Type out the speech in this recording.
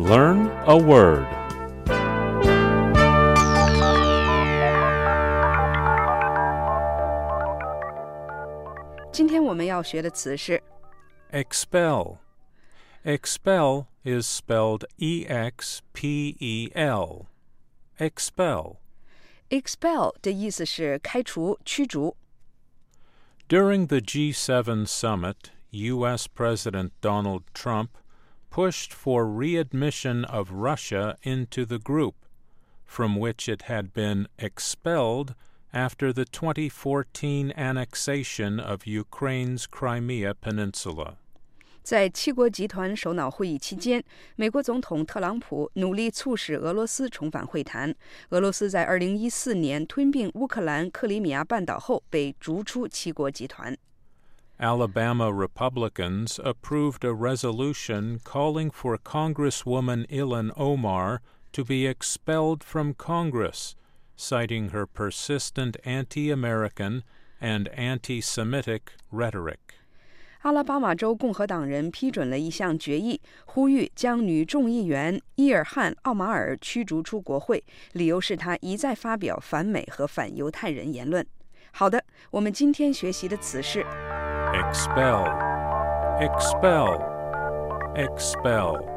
Learn a word. Expel. Expel is spelled E-X-P-E-L. Expel. Expel 的意思是开除、驱逐。 During the G7 summit, U.S. President Donald Trump pushed for readmission of Russia into the group, from which it had been expelled after the 2014 annexation of Ukraine's Crimea Peninsula. 在七国集团首脑会议期间，美国总统特朗普努力促使俄罗斯重返会谈。俄罗斯在2014年吞并乌克兰克里米亚半岛后被逐出七国集团。 Alabama Republicans approved a resolution calling for Congresswoman Ilhan Omar to be expelled from Congress, citing her persistent anti-American and anti-Semitic rhetoric. 阿拉巴马州共和党人批准了一项决议，呼吁将女众议员伊尔汉·奥马尔驱逐出国会，理由是她一再发表反美和反犹太人言论。好的，我们今天学习的词是 Expel. Expel. Expel.